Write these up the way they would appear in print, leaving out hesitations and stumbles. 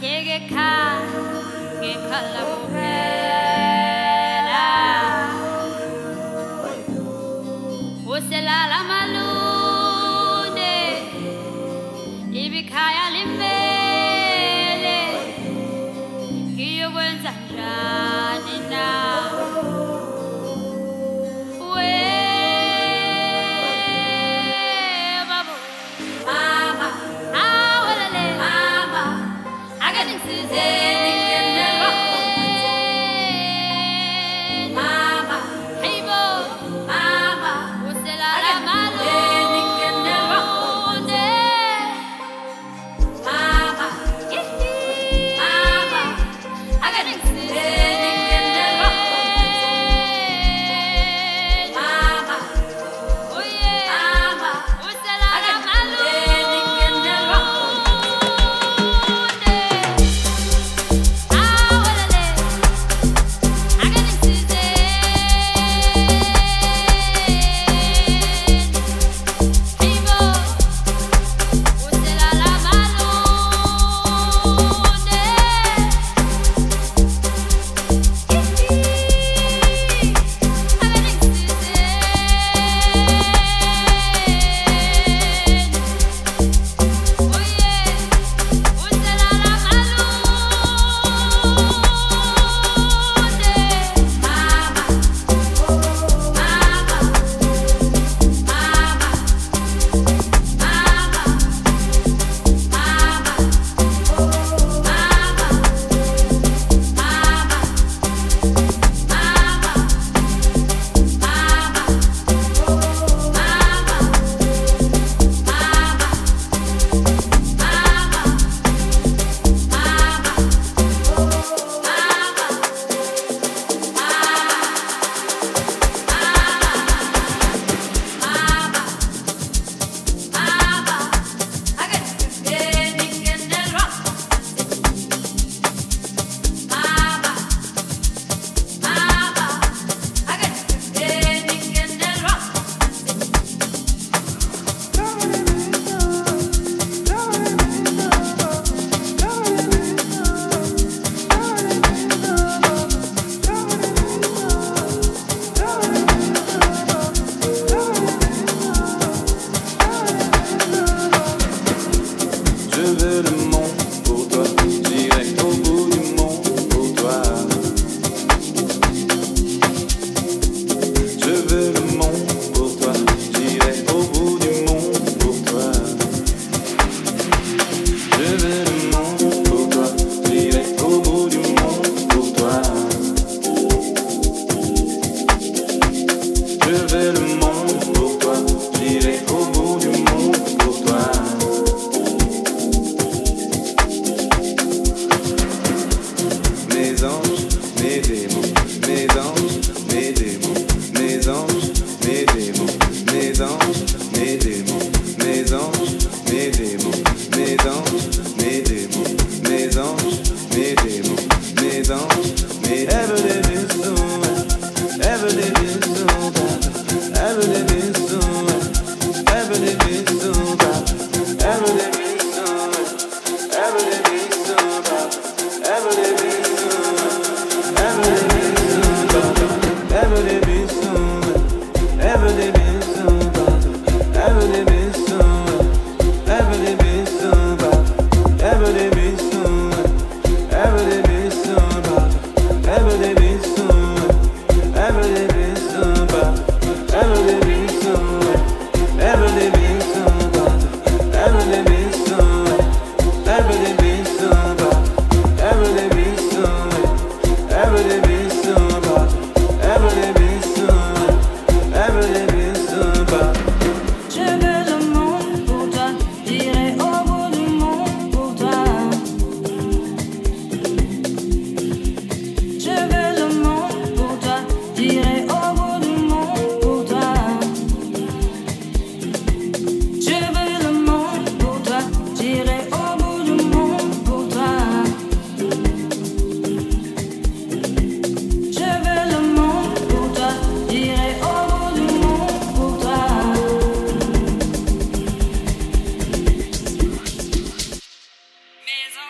Ever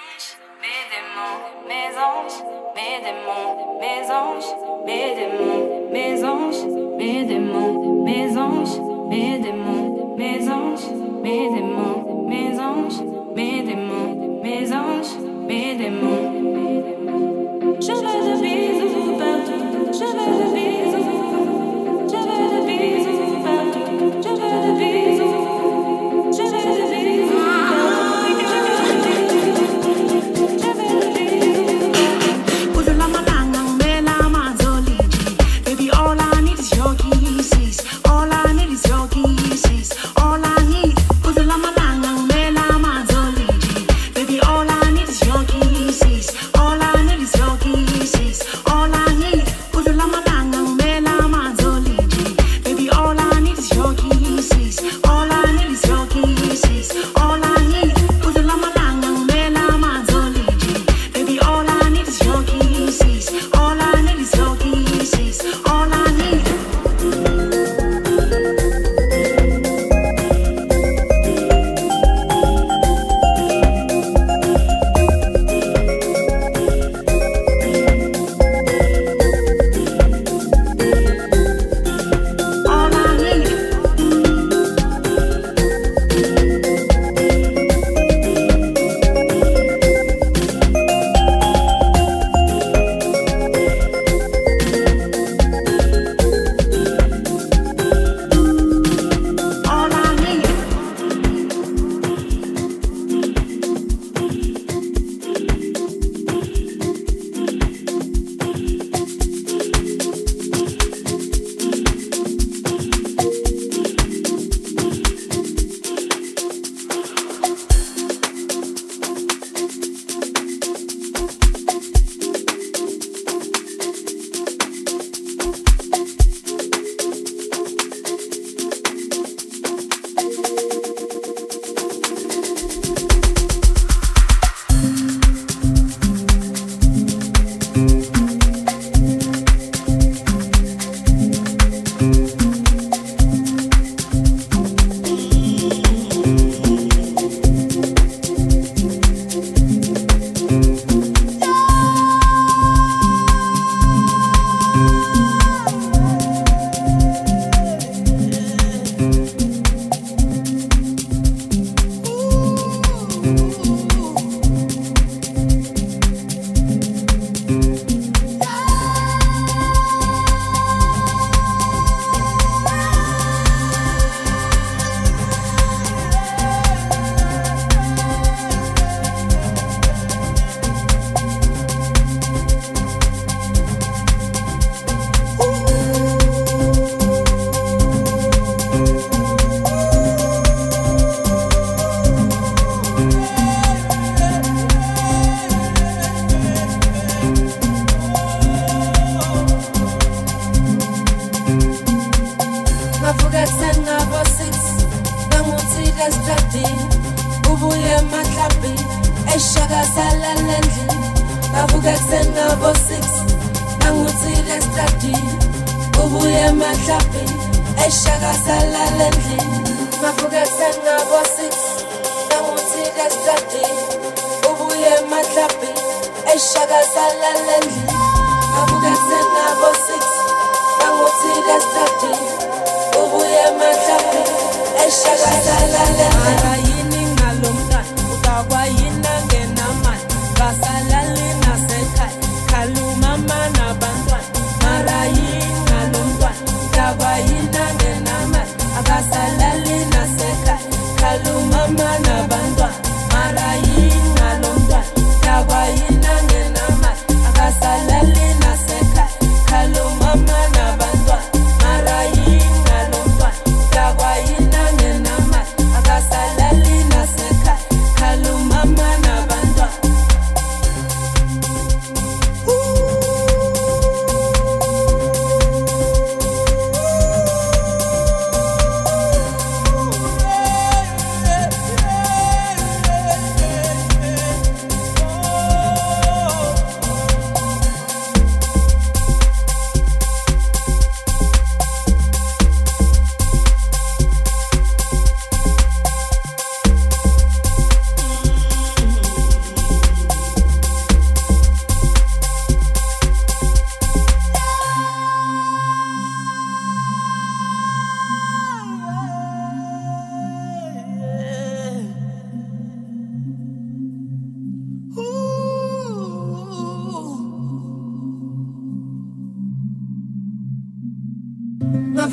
Mama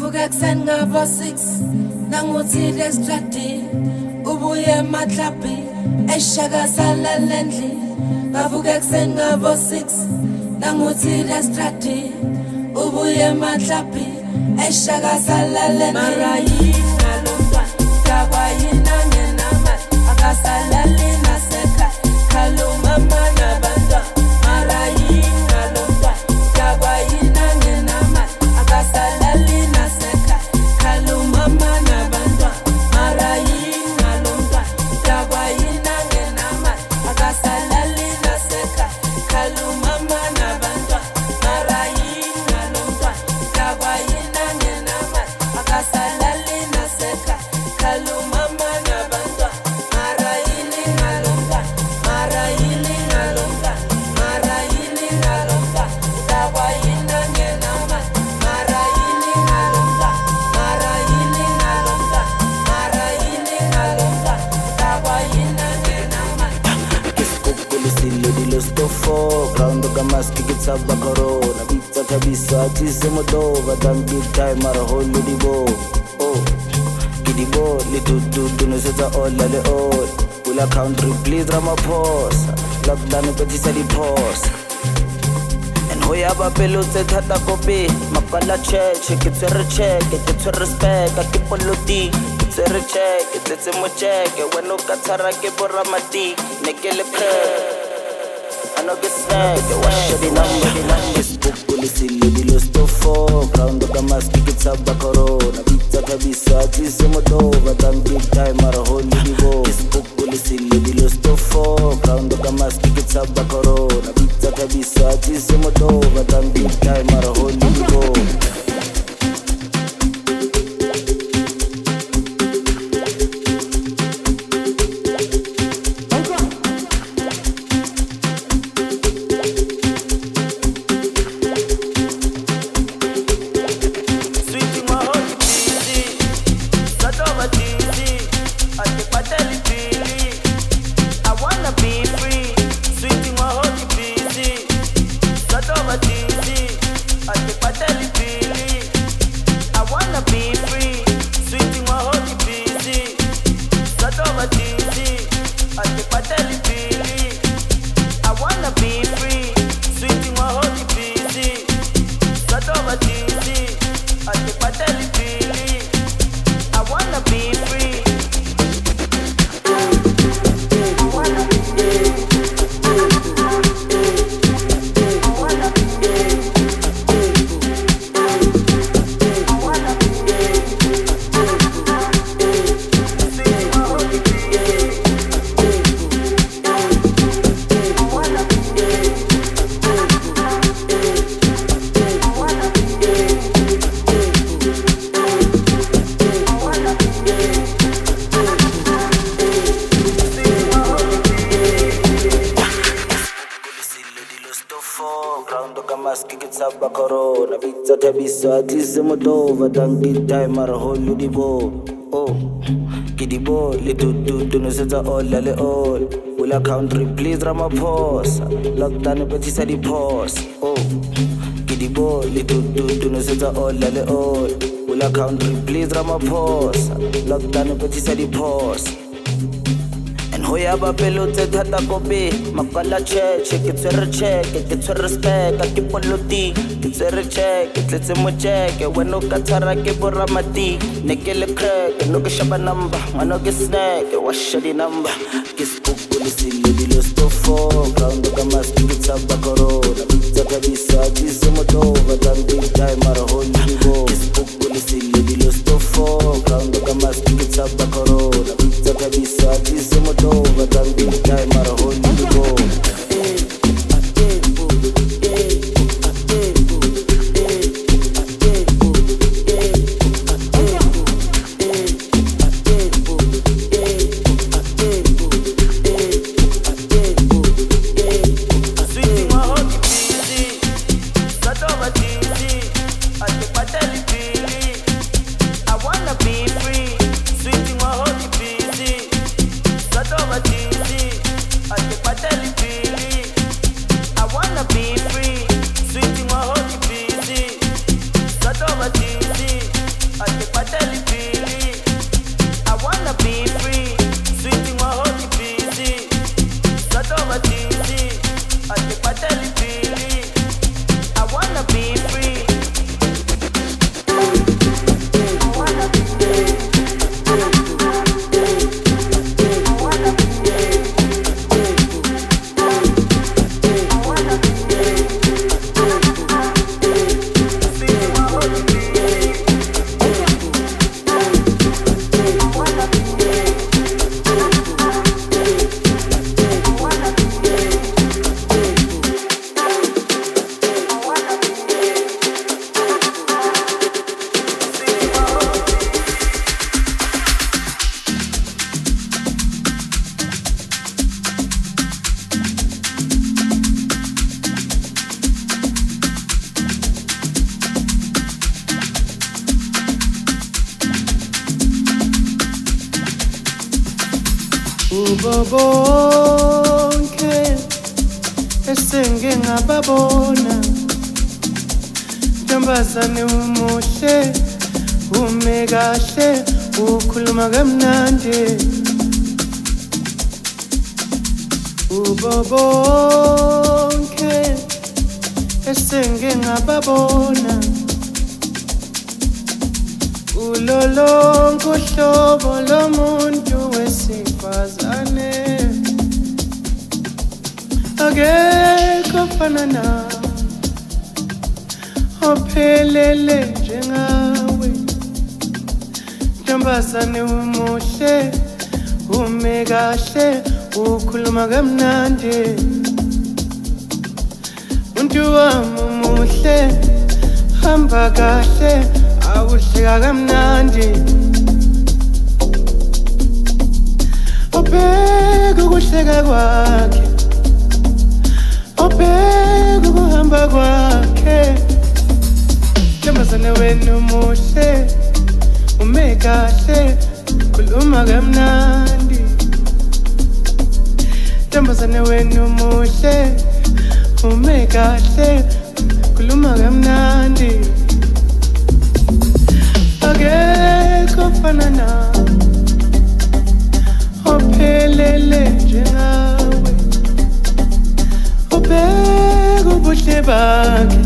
Ekuseni ngabo 6 nanguthi lestradi ubuye emaklabi eshakazala lendli. Bavuka ekuseni ngabo 6 nanguthi lestradi ubuye emaklabi eshakazala lendli. Marayi ngalomba tabayina ngenama akasalali naseka kaluma mana banda. Marayi ngalomba tabayina ngenama akasalali naseka kaluma mana banda. Marayi ngalomba tabayina ngenama akasalali naseka kaluma mana banda. Marayi ngalomba tabayina ngenama akasalali naseka kaluma mana banda. Marayili ngalomba, marayili ngalomba, marayili ngalomba tabayina ngenama. Marayili ngalomba, marayili ngalomba, marayili ngalomba tabayina ngenama. Kisikukulisile dilostofo Ground kamaski kitsaba corona Pizza kabisa tise modova Dan big time mara holu dibo Oh Kidibo li tutu nusetsa all ale all Pula country please Ramaphosa Lockdown petisa di posa And hoya ba pelo tse thata kopi Makala cheche kitsere cheke kitsere respect Akipoloti kitsere cheke Tsetse mo cheke Weno katsara ke boramati Nekele pre I know get snack, wash the number. Facebook police lady lost to four. Ground of the mask, it's a corona. Pizza kabisa, tise modova. Dan big time, mara holy divo. Facebook police lady lost to four. Ground of the mask, it's a corona. Pizza kabisa, tise modova. Dan big time, mara holy divo. Corona, pizza tabisa, tise modova, dan big time, mara holu divo. Oh, kidibo, li tutu nusetsa all ale all. Pula country please Ramaphosa, lockdown petisa di pause. Oh, kidibo, li tutu nusetsa all ale all. Pula country please Ramaphosa, lockdown petisa di pause. Hoya ba pelo tse thata kopi Makala cheche kitsere cheke kitsere respect Akipoloti kitsere cheke Tsetse mo cheke Weno katsara ke boramati Nekele crack No ke shaba number Mano ke snack Washa di number Kisikukulisile dilostofo Ground of the mask kitsaba corona Pizza kabisa tise modova Dan big time mara holi divo Kisikukulisile dilostofo Ground of the mask kitsaba corona Pizza kabisa tise modova Dan big time mara holi divo bonke esenge ngababona ntombazane umuhle ume kahle ukhuluma kamnandi bonke esenge ngababona ulolonke uhlobo lomuntu wesifazane akekho fana nawe ophelele njengawe ntombazane umuhle ume kahle ukhuluma kamnandi umuntu wami umuhle hamba kahle awuhleka kamnandi obheka ukuhleka kwakhe obheka ukuhamba kwakhe ntombazane wena umuhle ume kahle khuluma kamnandi ntombazane wena umuhle ume kahle khuluma kamnandi akekho fana nawe ophelele njengawe obheka ubuhle bakhe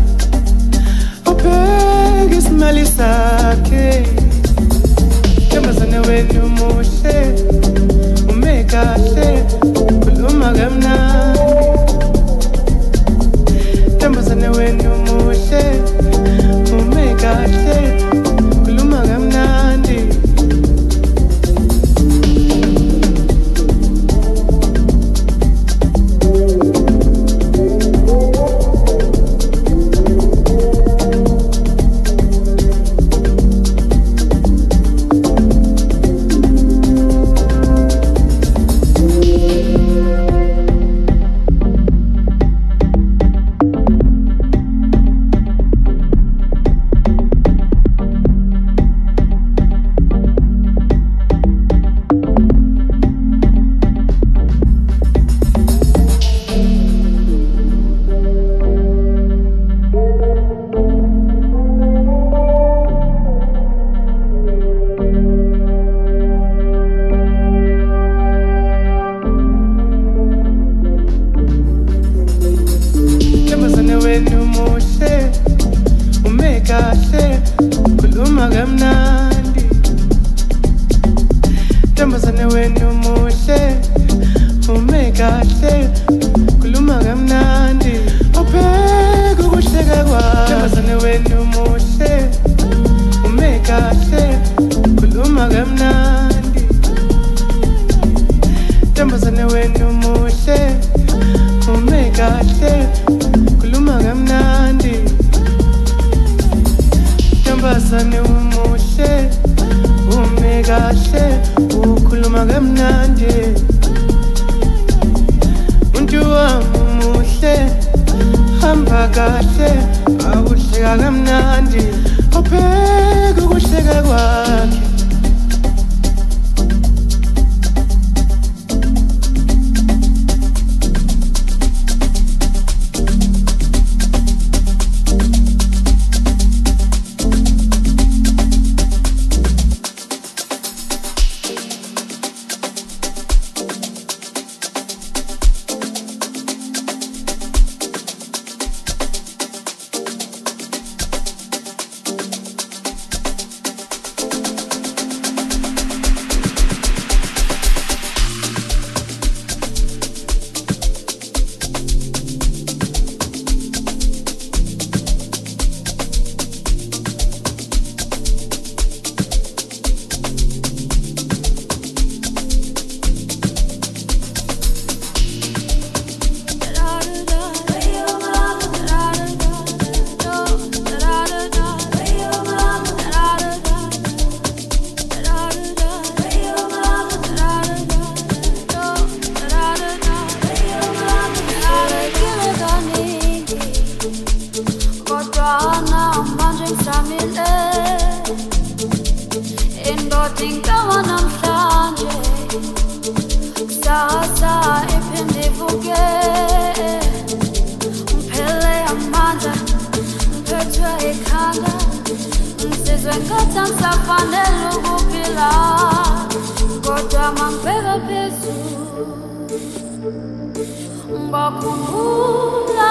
obheka isimali sakhe ntombazane wena umuhle ume kahle khuluma kamnandi ntombazane wena umuhle ume kahle khuluma kamnandi fanele ukuphila kodwa mangibheka phezulu ngakhumbula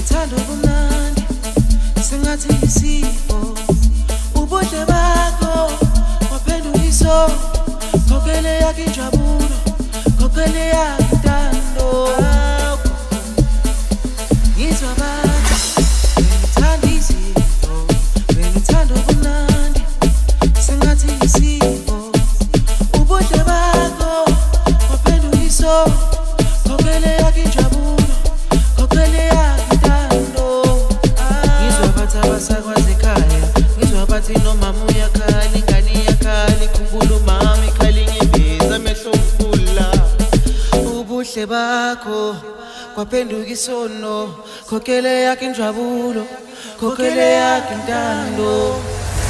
uthando kumnandi sengathi isifo ubuhle bakho waphenduka iso kokele yakhe injabulo kokele yakhe intando ngizwa bathi uthanda izifo wena uthando kumnandi sengathi isifo ubuhle bakho waphenduka iso kokele yakhe injabulo kokele yakhe intando ngizwa bathi abasakwazi ekhaya ngizwa bathi nomama uyakhala ingane yakhala ikhumbula umama ikhala inyembezi amehlo umfula ubuhle bakho kwaphenduka isono kokele yakhe injabulo kokele yakhe intando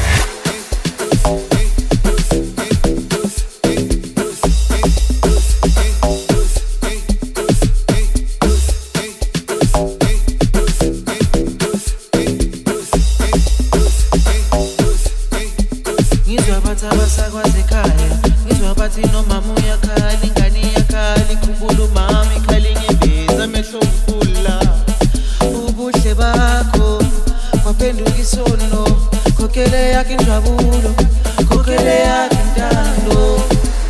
abasakwazi ekhaya ngizwa bathi nomama uyakhala ingane yakhala ikhumbula umama ikhala inyembezi amehlo umfula ubuhle bakho kwaphenduka isono kokele yakhe injabulo kokele yakhe intando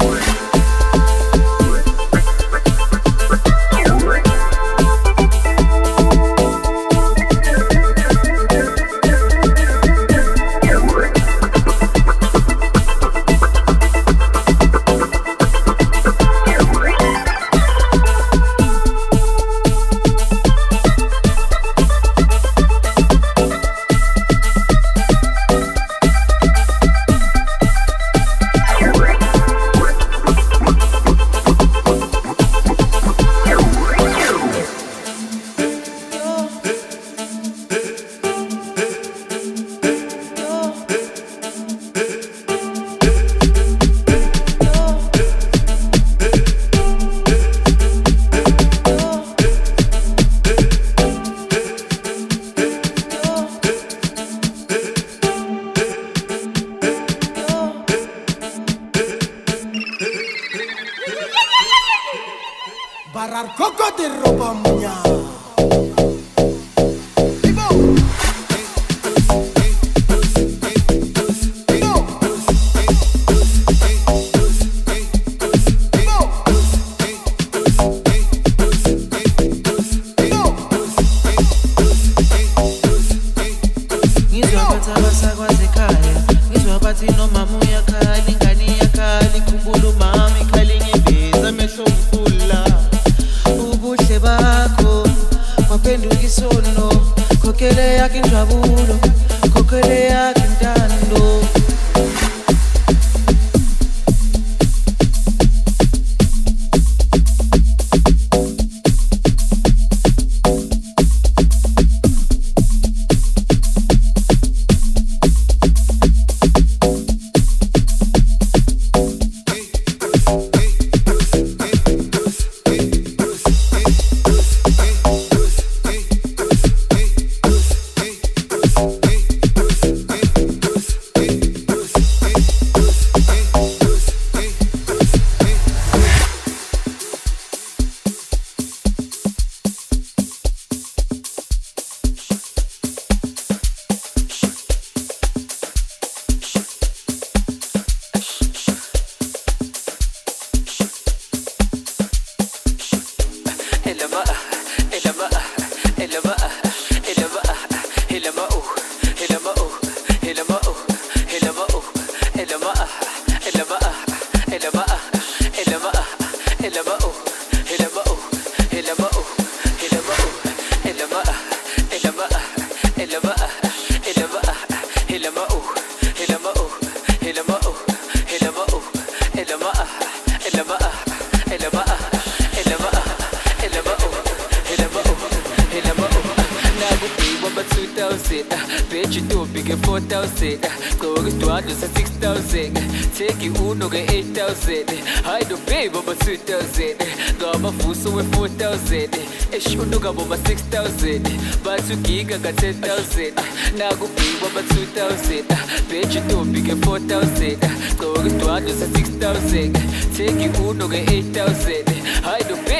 Take you uno ke 8,000. Hide babe over 2,000. Gama fuso we 4,000. Eshuno gabo ma 6,000. Batu giga ga 10,000. Nagu babe over 2,000. Bitch you do big 4,000. Go to 6,000. Take you uno ke 8,000. Hide babe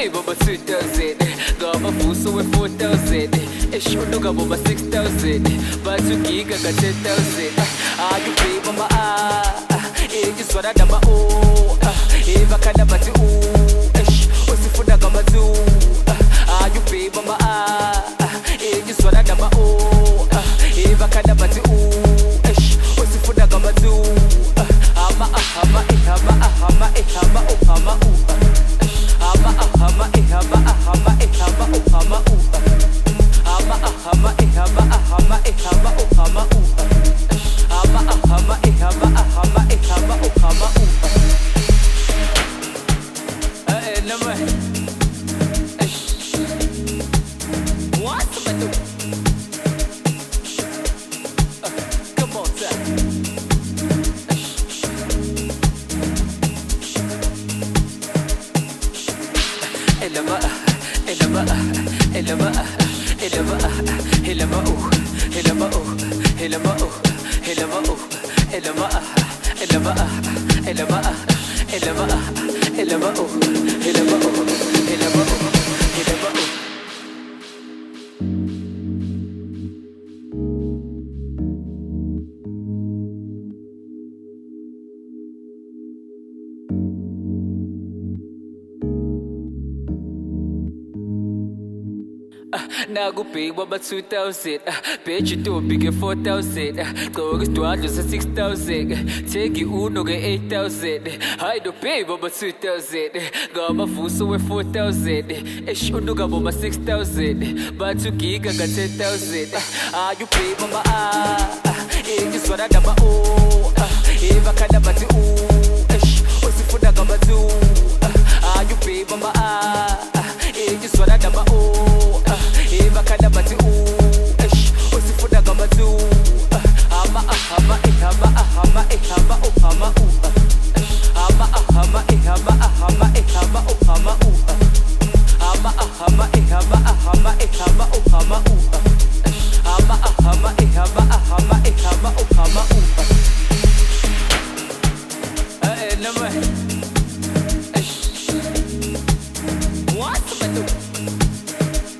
babe over 2,000. Got my fuso with 4,000. Eshunuka over 6,000. But you giga got 10,000. Are you babe mama it is what I dama Eva kada bati Osifuna gama do Are you babe mama it is what I dama Eva kada bati Osifuna gama do Ama ahama ihama ahama ihama uhama Ama ahama ihama ahama ihama uhama Ama ahama ihama ahama ihama uhama Ama ahama ihama ahama ihama uhama nama What's the matter? Come on, sir. Elama, elama, elama, elama, elama, elama, elama, elama, elama, elama, elama, elama, elama, elama, Nago pay waba 2,000 Bitch you do big 4,000 Go to others 6,000 Take you uno get 8,000 I do pay waba 2,000 Got my fuso with 4,000 Ish uno got waba 6,000 But you giga got 10,000 Ah you pay mama it is what I dama Eva kada bati Ish osifuna gama do Ah you pay mama it is what I dama Eva kada bati Osifuna gama do Ama ahama ihama ahama ihama uhama Ama ahama ihama ahama ihama uhama Ama ahama ihama ahama ihama uhama Ama ahama ihama ahama ihama uhama nama What's the matter?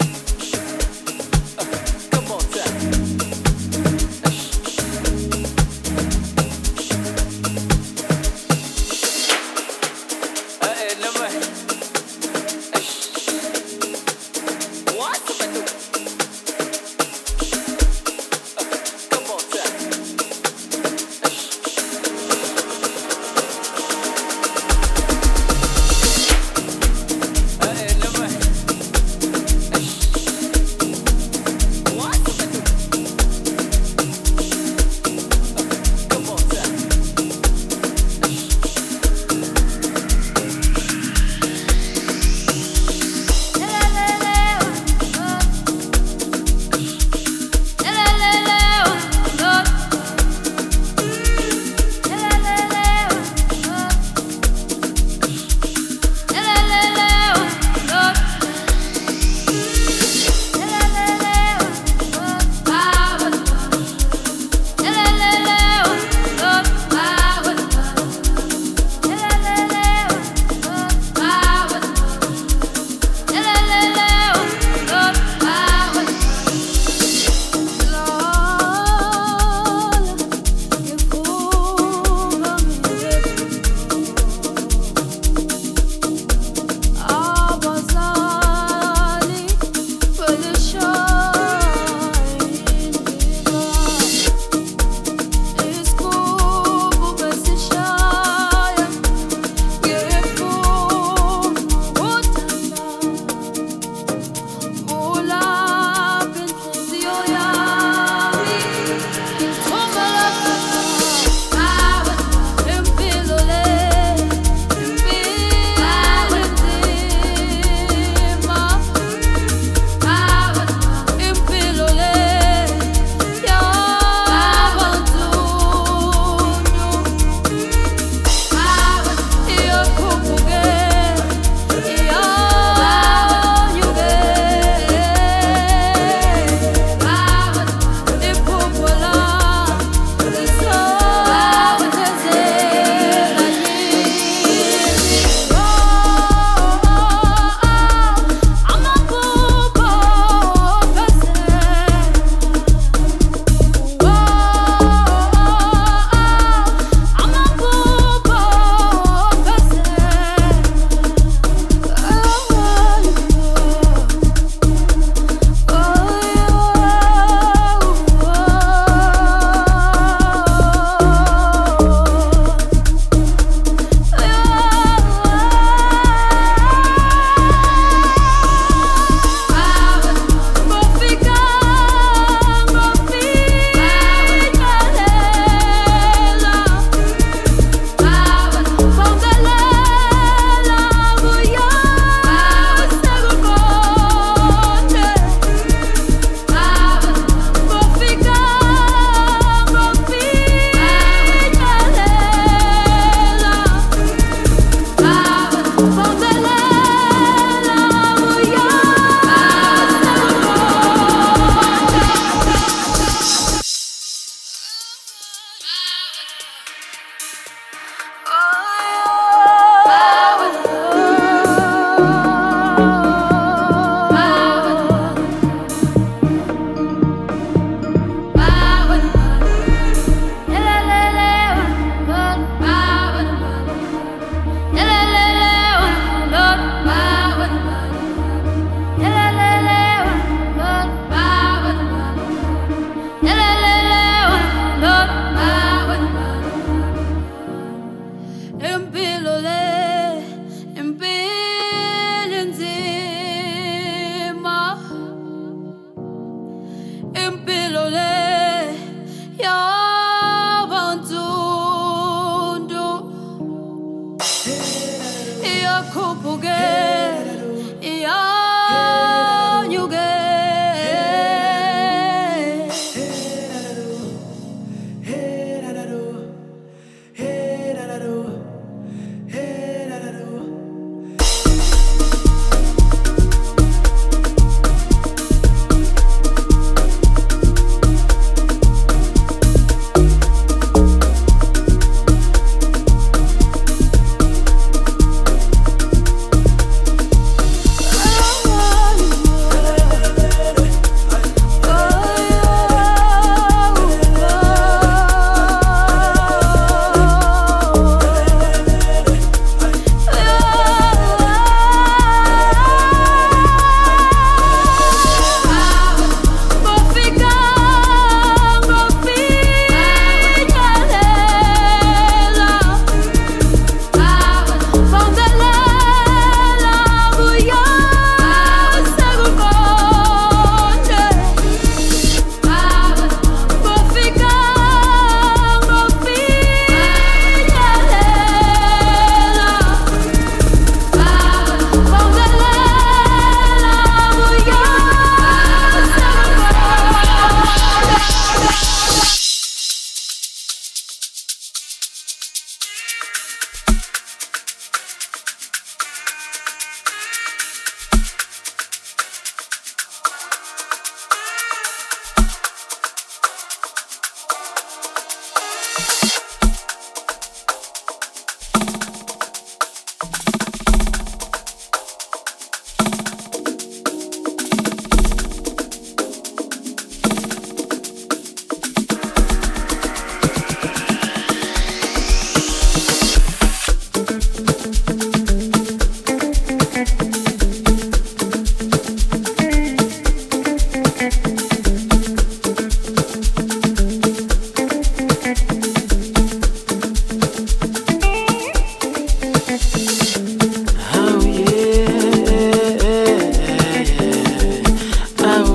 Oh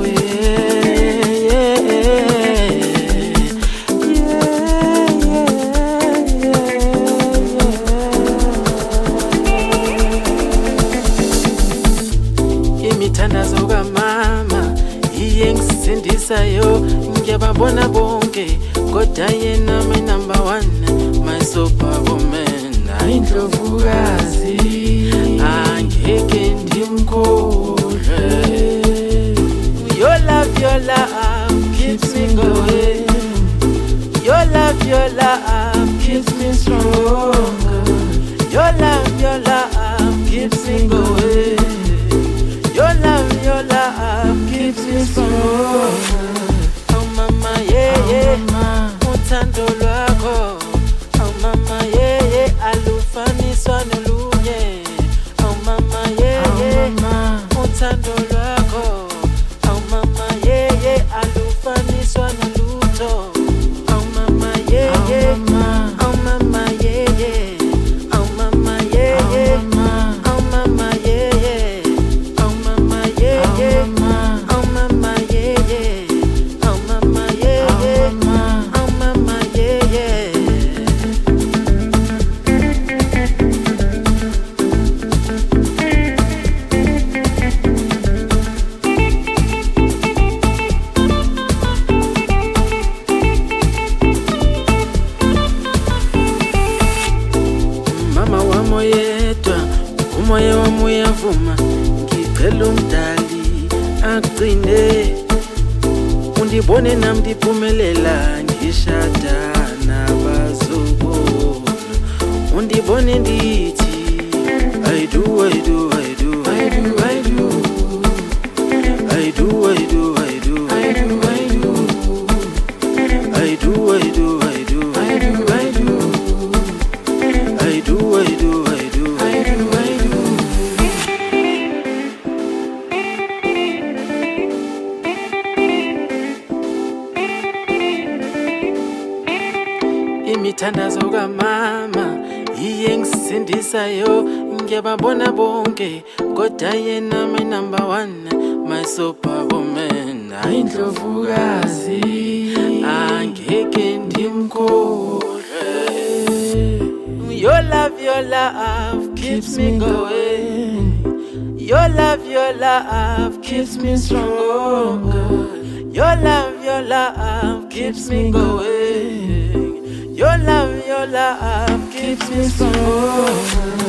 imithandazo kamama iyengisindisayo ngiyababona bonke kodwa yena my number one my superwoman ayindlovukazi angeke ndimkhohlwe your love keeps me going your love keeps me strong your love keeps me going your love keeps me strong. Oh mama, yeah, yeah. Uthando lwakho. Oh mama, yeah, yeah. Alufaniswa nolunye. Oh mama, yeah, yeah. Uthando lwakho. Oh mama, yeah, yeah. Alufaniswa nolutho. Oh mama, yeah, yeah. Oh mama, yeah, yeah. Oh mama, yeah, yeah. Oh mama, yeah, yeah. Oh mama, yeah, yeah. Oh mama, yeah, yeah. Oh mama, yeah, yeah. Oh mama, yeah, yeah. Mama wamoyedwa umoya wami uyavuma ngicela umdali agcine undibone nami ndiphumelela ngishada nabazukulu undibone ndithi I do I do I do I do I do I do I do I do I do I do I do I do I do I do I do I do, I do, I do, I do, I do. Imithandazo kamama iyengisindisayo ngiyababona bonke kodwa yena my number one my superwoman ayindlovukazi angeke ndimkhohlwe. Your love keeps me going. Your love keeps me strong. Your love keeps me going. Your love keeps me strong.